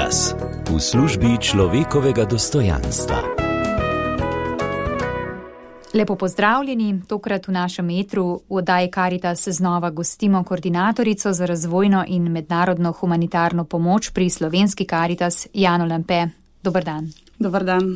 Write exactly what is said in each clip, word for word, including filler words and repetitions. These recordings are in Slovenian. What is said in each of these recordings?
Karitas v službi človekovega dostojanstva. Lepo pozdravljeni, tokrat v našem etru v oddaji Karitas znova gostimo koordinatorico za razvojno in mednarodno humanitarno pomoč pri slovenski Karitas, Jano Lampe. Dober dan. Dober dan.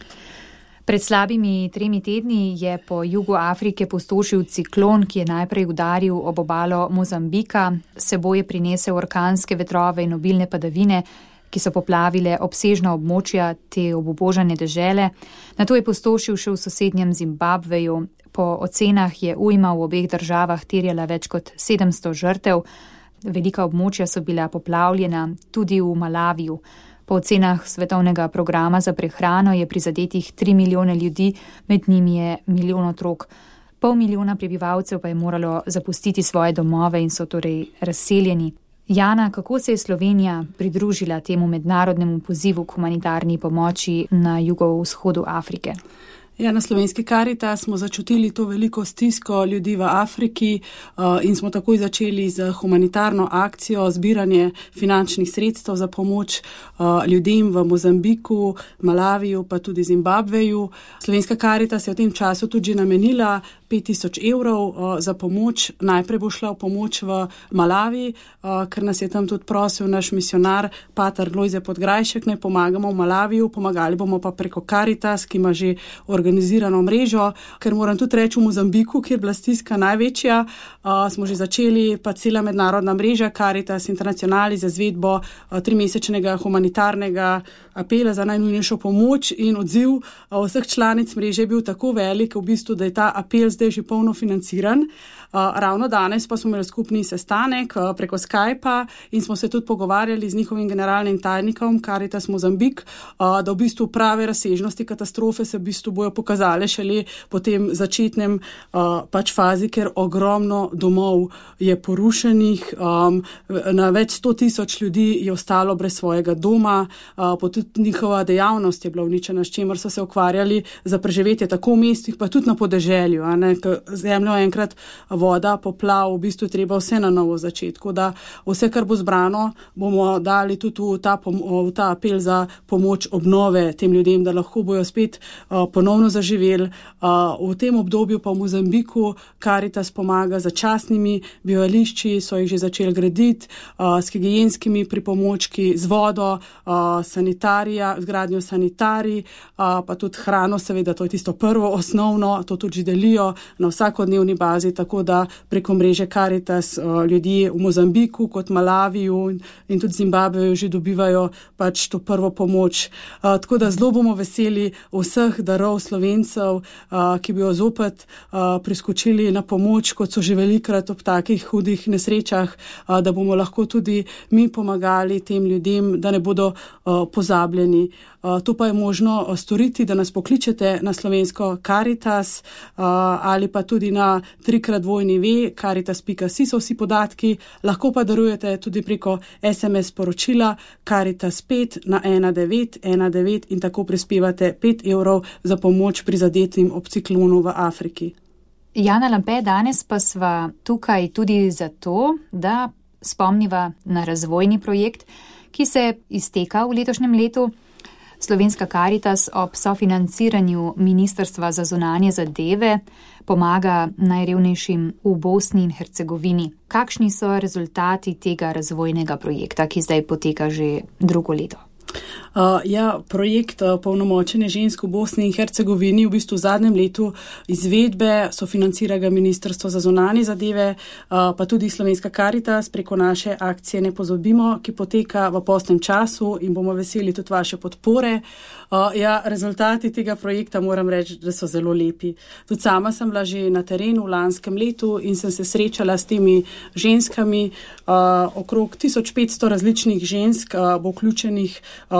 Pred slabimi tremi tedni je po jugu Afrike pustošil ciklon, ki je najprej udaril ob obalo Mozambika, seboj je prinesel orkanske vetrove in obilne padavine, ki so poplavile obsežna območja te obubožane dežele. Nato je pustošil še v sosednjem Zimbabveju. Po ocenah je ujma v obeh državah terjala več kot sedemsto žrtev. Velika območja so bila poplavljena, tudi v Malaviju. Po ocenah Svetovnega programa za prehrano je prizadetih tri milijone ljudi, med njimi je milijon otrok. Pol milijona prebivalcev pa je moralo zapustiti svoje domove in so torej razseljeni. Jana, kako se je Slovenija pridružila temu mednarodnemu pozivu k humanitarni pomoči na jugovzhodu Afrike? Ja, na slovenski Karitas smo začutili to veliko stisko ljudi v Afriki uh, in smo takoj začeli z humanitarno akcijo, zbiranje finančnih sredstev za pomoč uh, ljudem v Mozambiku, Malaviju pa tudi Zimbabveju. Slovenska Karitas je v tem času tudi namenila pet tisoč evrov uh, za pomoč. Najprej bo šla v pomoč v Malavi, uh, ker nas je tam tudi prosil naš misionar, pater Lojze Podgrajšek, naj pomagamo v Malaviju, pomagali bomo pa preko Karitas, ki ima že organizirano mrežo, ker moram tudi reči v Mozambiku, kjer je bila stiska največja, uh, smo že začeli pa cela mednarodna mreža Karitas Internacionali za izvedbo uh, trimesečnega humanitarnega apela za najnujnejšo pomoč in odziv uh, vseh članic mreže je bil tako velik, v bistvu, da je ta apel zdaj že polno financiran. Uh, ravno danes pa smo imeli skupni sestanek uh, preko Skypa in smo se tudi pogovarjali z njihovim generalnim tajnikom Karitas Mozambik, uh, da v bistvu prave razsežnosti katastrofe se v bistvu bojo pokazale šele po tem začetnem uh, pač fazi, ker ogromno domov je porušenih, um, na več sto tisoč ljudi je ostalo brez svojega doma, uh, pa tudi njihova dejavnost je bila uničena, s čimer so se ukvarjali za preživetje tako v mestih, pa tudi na podeželju, a ne, zemljo enkrat voda, poplav, v bistvu treba vse na novo začeti. Tako da vse, kar bo zbrano, bomo dali tudi v ta, v ta apel za pomoč obnove tem ljudem, da lahko bojo spet uh, ponovno zaživeli. Uh, v tem obdobju pa v Mozambiku Karitas pomaga z začasnimi bivališči, so jih že začeli graditi, uh, s higienskimi pripomočki, z vodo, uh, sanitarija, zgradnjo sanitarij, uh, pa tudi hrano, seveda, to je tisto prvo osnovno, to tudi delijo na vsakodnevni bazi, tako da preko mreže Karitas uh, ljudje v Mozambiku kot Malaviju in, in tudi Zimbabveju že dobivajo pač to prvo pomoč. Uh, tako da zelo bomo veseli vseh darov Slovencev, uh, ki bi jo zopet uh, priskočili na pomoč, kot so že velikrat ob takih hudih nesrečah, uh, da bomo lahko tudi mi pomagali tem ljudem, da ne bodo uh, pozabljeni. Uh, to pa je možno uh, storiti, da nas pokličete na slovensko Karitas uh, ali pa tudi na trikrat dvojni ve, karitas pika si so vsi podatki, lahko pa darujete tudi preko es em es sporočila Karitas pet na ena devet ena devet in tako prispevate pet evrov za pomoč prizadetim ob ciklonu v Afriki. Jana Lampe, danes pa sva tukaj tudi zato, da spomniva na razvojni projekt, ki se izteka v letošnjem letu. Slovenska Karitas ob sofinanciranju Ministrstva za zunanje zadeve pomaga najrevnejšim v Bosni in Hercegovini. Kakšni so rezultati tega razvojnega projekta, ki zdaj poteka že drugo leto? Uh, ja, projekt uh, polnomočenja žensk v Bosni in Hercegovini v bistvu v zadnjem letu izvedbe sofinancira ga Ministrstvo za zunanje zadeve, uh, pa tudi Slovenska Karitas preko naše akcije Ne pozabimo, ki poteka v postnem času in bomo veseli tudi vaše podpore. Uh, ja, rezultati tega projekta moram reči, da so zelo lepi. Tudi sama sem bila že na terenu v lanskem letu in sem se srečala s temi ženskami. Uh, okrog tisoč petsto različnih žensk uh, bo vključenih uh,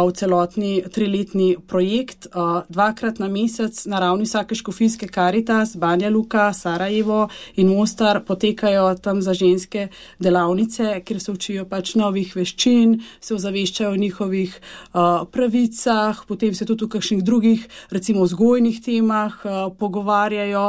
v celotni triletni projekt. Dvakrat na mesec na ravni vsake škofijske Karitas, Banja Luka, Sarajevo in Mostar potekajo tam za ženske delavnice, kjer se učijo pač novih veščin, se ozaveščajo o njihovih pravicah, potem se tudi v kakšnih drugih, recimo vzgojnih temah pogovarjajo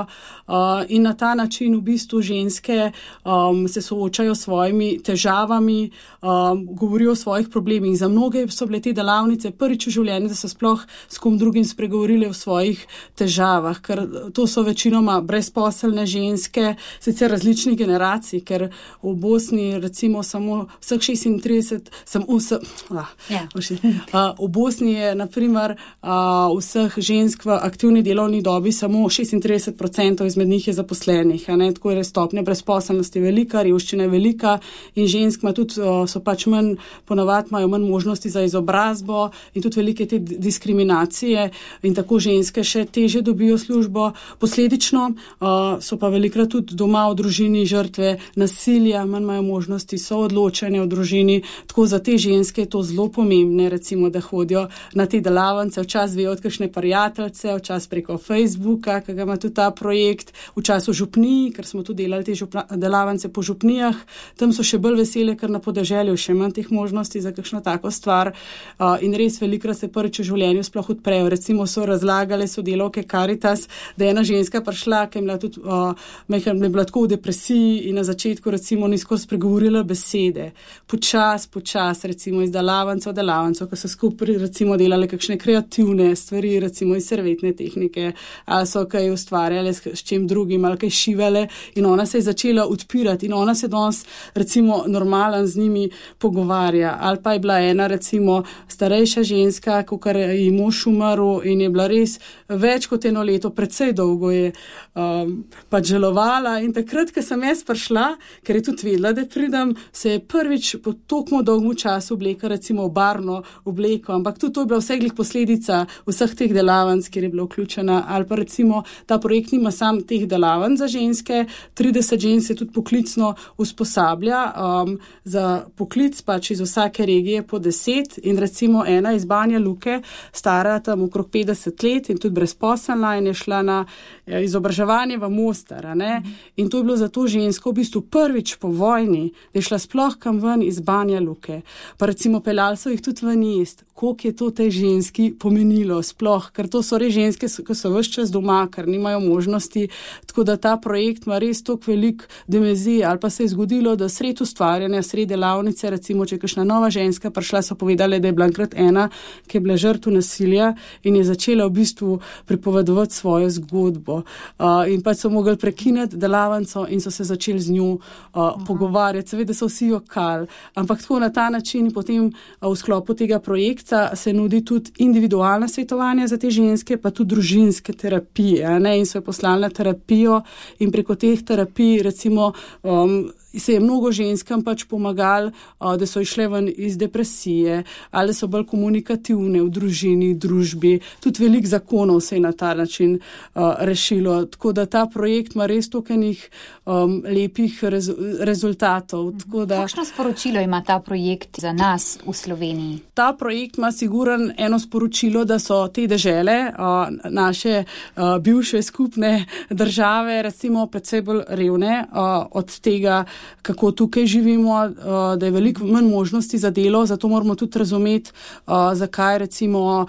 in na ta način v bistvu ženske se soočajo s svojimi težavami, govorijo o svojih problemih. Za mnoge so bile te delavnice prvič v življenju, da so sploh s kom drugim spregovorili o svojih težavah, ker to so večinoma brezposelne ženske, sicer različnih generacij, ker v Bosni recimo samo vseh šestintrideset, sem vse, ah, yeah. uh, v Bosni je na primer uh, vseh žensk v aktivni delovni dobi samo šestintrideset procentov izmed njih je zaposlenih, a ne, tako je stopnja brezposelnosti velika, revščina je velika in žensk ima tudi, uh, so pač manj, ponavadi imajo manj možnosti za izobrazbo in tudi velike te diskriminacije in tako ženske še teže dobijo službo. Posledično uh, so pa velikrat tudi doma v družini žrtve nasilja, manj imajo možnosti soodločanja v družini, tako za te ženske je to zelo pomembne, recimo, da hodijo na te delavnice, včasih vejo od kakšne prijateljice, včasih preko Facebooka, ki ga ima tudi ta projekt, včasih v župniji, ker smo tudi delali te župna, delavnice po župnijah, tam so še bolj vesele, ker na podeželju še manj teh možnosti za kakšno tako stvar uh, in res velikrat se prvič v življenju sploh odprejo. Recimo so razlagale sodelavke Karitas, da je ena ženska prišla, ki je bila tudi uh, je bila tako v depresiji in na začetku recimo ni skoraj spregovorila besede. Počas, počas, recimo iz delavnice v delavnico, ko so skupaj recimo delale kakšne kreativne stvari, recimo iz servetne tehnike, ali so kaj ustvarjale s, s čim drugim, ali kaj šivale in ona se je začela odpirati in ona se danes recimo normalen z njimi pogovarja. Ali pa je bila ena recimo starejša ženska, kakor je mož umrl in je bila res več kot eno leto, precej dolgo je um, pač želovala in takrat, ko sem jaz prišla, ker je tudi vedela, da pridem, se je prvič po toliko dolgmu času obleka recimo v barno obleko, ampak tudi to je bila vseglih posledica vseh teh delavnic, kjer je bila vključena, ali pa recimo ta projekt nima sam teh delavnic za ženske, trideset žensk se tudi poklicno usposablja um, za poklic pač iz vsake regije po deset in recimo ena iz Banja Luke, stara tam okrog petdeset let in tudi brezposelna in je šla na izobraževanje v Mostar, ne? In to je bilo za to žensko v bistvu prvič po vojni, da je šla sploh kam ven iz Banja Luke. Pa recimo peljali so jih tudi ven jest, koliko je to tej ženski pomenilo sploh, ker to so res ženske, ki so ves čas doma, ker nimajo možnosti, tako da ta projekt ima res toliko velik dimenzij, ali pa se je zgodilo, da sred ustvarjanja, sred delavnice, recimo, če je kakšna nova ženska prišla, so povedali, da je bila enkrat ena, ki je bila žrtev nasilja in je začela v bistvu pripovedovati svojo zgodbo. Uh, in pač so mogli prekiniti delavnico in so se začeli z njo uh, pogovarjati. Seveda so vsi jokali, ampak tako na ta način potem uh, v sklopu tega projekta se nudi tudi individualna svetovanja za te ženske, pa tudi družinske terapije, ne? In so jo poslali na terapijo in preko teh terapij recimo um, se je mnogo ženskam pač pomagali, da so išle ven iz depresije, ali so bolj komunikativne v družini, družbi. Tudi veliko zakonov se je na ta način uh, rešilo. Tako da ta projekt ima res tokenih um, lepih rezu, rezultatov. Tako da, kakšno sporočilo ima ta projekt za nas v Sloveniji? Ta projekt ima siguran eno sporočilo, da so te dežele, uh, naše uh, bivše skupne države, recimo predvsej bolj revne uh, od tega, kako tukaj živimo, da je veliko manj možnosti za delo, zato moramo tudi razumeti, zakaj recimo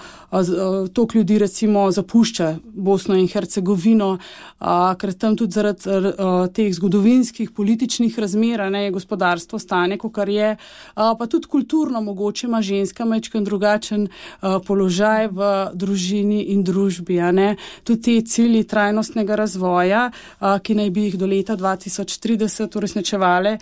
toliko ljudi recimo zapušča Bosno in Hercegovino, ker tam tudi zaradi teh zgodovinskih političnih razmer, ne, gospodarstvo stane, kakor je, pa tudi kulturno mogoče ima ženska majčken drugačen položaj v družini in družbi, ne. Tudi te cilji trajnostnega razvoja, ki naj bi jih do leta dva tisoč trideset uresničevali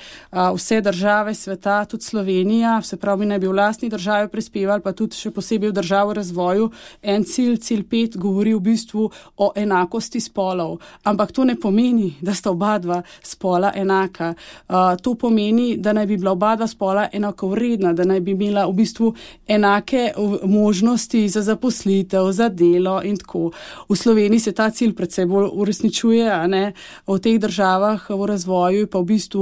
vse države sveta, tudi Slovenija, se pravi, naj bi v lastni državi prispevali, pa tudi še posebej v državi razvoju. En cilj, cilj pet, govori v bistvu o enakosti spolov. Ampak to ne pomeni, da sta oba dva spola enaka. Uh, to pomeni, da naj bi bila oba dva spola enakovredna, da naj bi imela v bistvu enake možnosti za zaposlitev, za delo in tako. V Sloveniji se ta cilj predvsej bolj uresničuje, a ne? V teh državah v razvoju pa v bistvu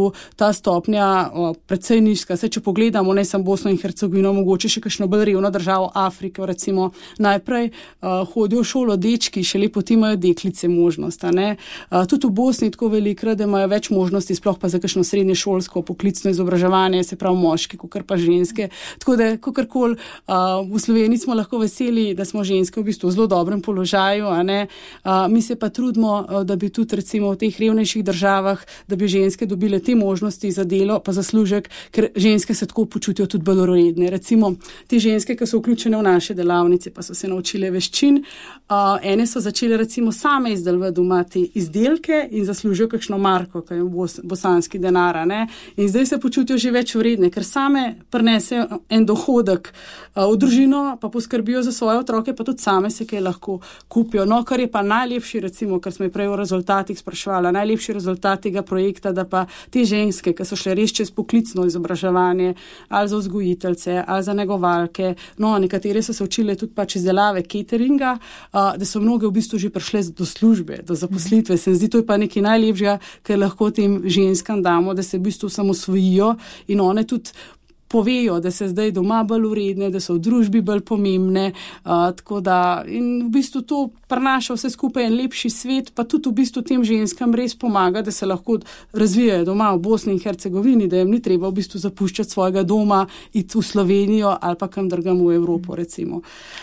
bistvu ta stopnja o, precej nizka. Se, če pogledamo, ne samo Bosno in Hercegovino, mogoče še kakšno bolj revno državo Afriko, recimo najprej uh, hodijo v šolo dečki, šele potem imajo deklice možnost. Uh, tudi v Bosni tako velikrat, da imajo več možnosti, sploh pa za kakšno srednje šolsko poklicno izobraževanje, se pravi moški, kakor pa ženske. Tako da, kakorkoli, uh, v Sloveniji smo lahko veseli, da smo ženske v bistvu v zelo dobrem položaju, a ne. Uh, mi se pa trudimo, uh, da bi tudi recimo v teh revnejših državah, da bi ženske dobile te možnosti za delo, pa zaslužek, ker ženske se tako počutijo tudi bolj uredne. Recimo, te ženske, ki so vključene v naše delavnice, pa so se naučile veščin, uh, ene so začele recimo same izdelovati doma te izdelke in zaslužijo kakšno marko, kaj je bos, bosanski denar, ne. In zdaj se počutijo že več vredne, ker same prinesejo en dohodek uh, v družino, pa poskrbijo za svoje otroke, pa tudi same se kaj lahko kupijo. No, kar je pa najlepši, recimo, kar smo prej o rezultatih sprašvala, najlepši rezultat tega projekta, da pa te ženske, ki so šle res čez poklicno izobraževanje, ali za vzgojiteljce, ali za negovalke, no, nekatere so se učile tudi pač izdelave cateringa, uh, da so mnoge v bistvu že prišle do službe, do zaposlitve. Se mi zdi, to je pa nekaj najlepšega, ker lahko tem ženskam damo, da se v bistvu samosvojijo in one tudi povejo, da se zdaj doma bolj uredne, da so v družbi bolj pomembne, uh, tako da in v bistvu to prinaša vse skupaj en lepši svet, pa tudi v bistvu tem ženskam res pomaga, da se lahko razvijajo doma v Bosni in Hercegovini, da jim ni treba v bistvu zapuščati svojega doma, iti v Slovenijo ali pa kam drugam v Evropo, recimo.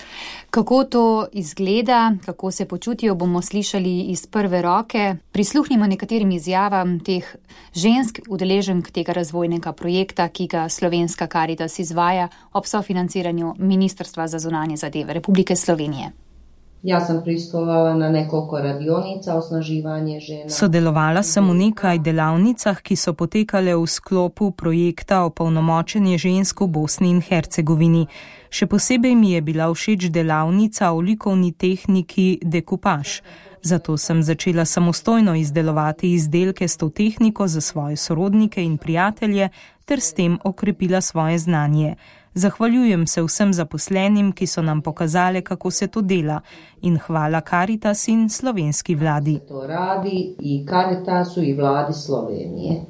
Kako to izgleda, kako se počutijo, bomo slišali iz prve roke. Prisluhnimo nekaterim izjavam teh žensk, udeleženk tega razvojnega projekta, ki ga Slovenska Karitas izvaja ob sofinanciranju Ministrstva za zunanje zadeve Republike Slovenije. Ja sam prisustvovala na nekoliko radionica, osnaživanje žena. Sodelovala sem v nekaj delavnicah, ki so potekale v sklopu projekta Opolnomočenje žensk v Bosni in Hercegovini. Še posebej mi je bila všeč delavnica o likovni tehniki dekupaž. Zato sem začela samostojno izdelovati izdelke s to tehniko za svoje sorodnike in prijatelje ter s tem okrepila svoje znanje. Zahvaljujem se vsem zaposlenim, ki so nam pokazali, kako se to dela, in hvala Karitas in slovenski vladi. To radi i Karitasu i vladi Slovenije.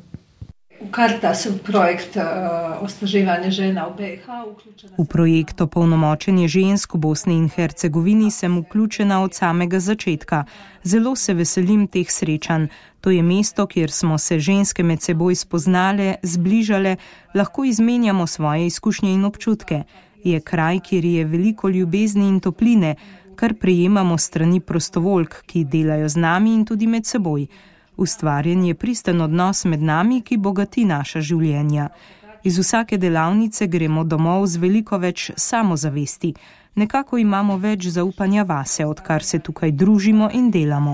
U Karitasu projekt uh, osnaživanje žena u B i H uključena. V projekt Opolnomočenje žensk v Bosni in Hercegovini sem vključena od samega začetka. Zelo se veselim teh srečanj. To je mesto, kjer smo se ženske med seboj spoznale, zbližale, lahko izmenjamo svoje izkušnje in občutke. Je kraj, kjer je veliko ljubezni in topline, kar prejemamo strani prostovoljk, ki delajo z nami in tudi med seboj. Ustvarjen je pristen odnos med nami, ki bogati naša življenja. Iz vsake delavnice gremo domov z veliko več samozavesti. Nekako imamo več zaupanja vase, odkar se tukaj družimo in delamo.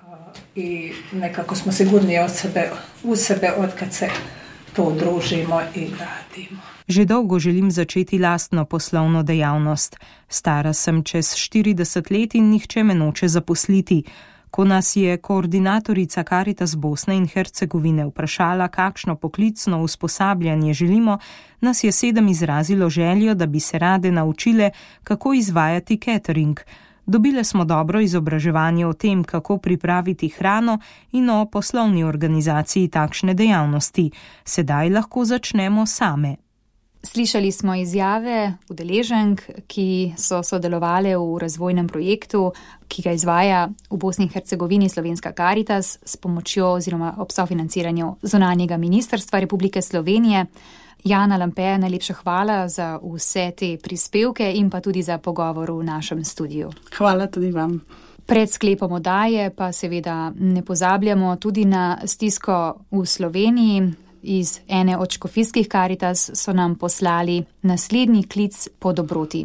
I nekako smo sigurni od sebe, u sebe, odkad se to družimo i radimo. Že dolgo želim začeti lastno poslovno dejavnost. Stara sem čez štirideset let in nihče me noče zaposliti. Ko nas je koordinatorica Karitas Bosne in Hercegovine vprašala, kakšno poklicno usposabljanje želimo, nas je sedem izrazilo željo, da bi se rade naučile, kako izvajati catering. Dobile smo dobro izobraževanje o tem, kako pripraviti hrano in o poslovni organizaciji takšne dejavnosti. Sedaj lahko začnemo same. Slišali smo izjave udeleženk, ki so sodelovali v razvojnem projektu, ki ga izvaja v Bosni in Hercegovini Slovenska Karitas s pomočjo oziroma ob sofinanciranju zunanjega ministrstva Republike Slovenije. Jana Lampe, najlepša hvala za vse te prispevke in pa tudi za pogovor v našem studiu. Hvala tudi vam. Pred sklepom oddaje pa seveda ne pozabljamo tudi na stisko v Sloveniji. Iz ene od škofijskih Karitas so nam poslali naslednji klic po dobroti.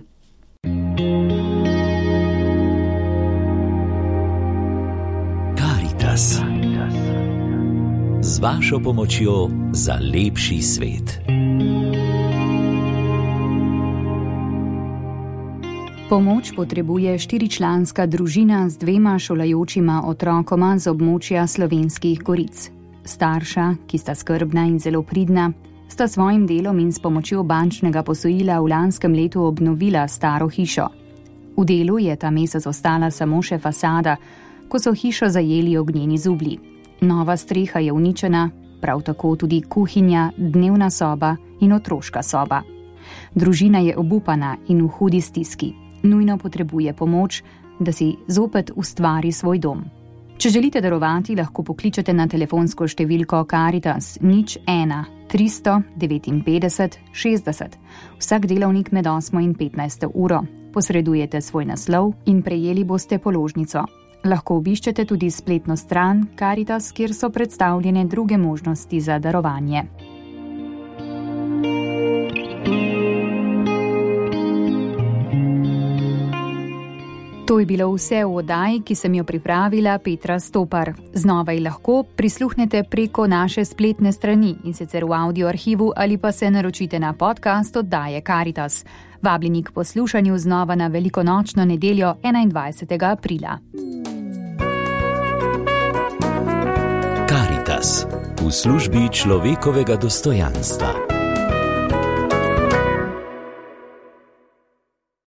Karitas. Z vašo pomočjo za lepši svet. Pomoč potrebuje štiričlanska družina z dvema šolajočima otrokoma z območja Slovenskih Goric. Starša, ki sta skrbna in zelo pridna, sta svojim delom in s pomočjo bančnega posojila v lanskem letu obnovila staro hišo. V delu je ta mesec ostala samo še fasada, ko so hišo zajeli ognjeni zublji. Nova streha je uničena, prav tako tudi kuhinja, dnevna soba in otroška soba. Družina je obupana in v hudi stiski. Nujno potrebuje pomoč, da si zopet ustvari svoj dom. Če želite darovati, lahko pokličete na telefonsko številko Caritas nič ena tristo devetinpetdeset šestdeset. Vsak delovnik med osmo in petnajsto uro. Posredujete svoj naslov in prejeli boste položnico. Lahko obiščete tudi spletno stran Caritas, kjer so predstavljene druge možnosti za darovanje. To je bilo vse v oddaji, ki sem jo pripravila Petra Stopar. Znova ji lahko prisluhnete preko naše spletne strani, in sicer v audio arhivu, ali pa se naročite na podcast oddaje Caritas. Vabljeni k poslušanju znova na velikonočno nedeljo enaindvajsetega aprila. Caritas v službi človekovega dostojanstva.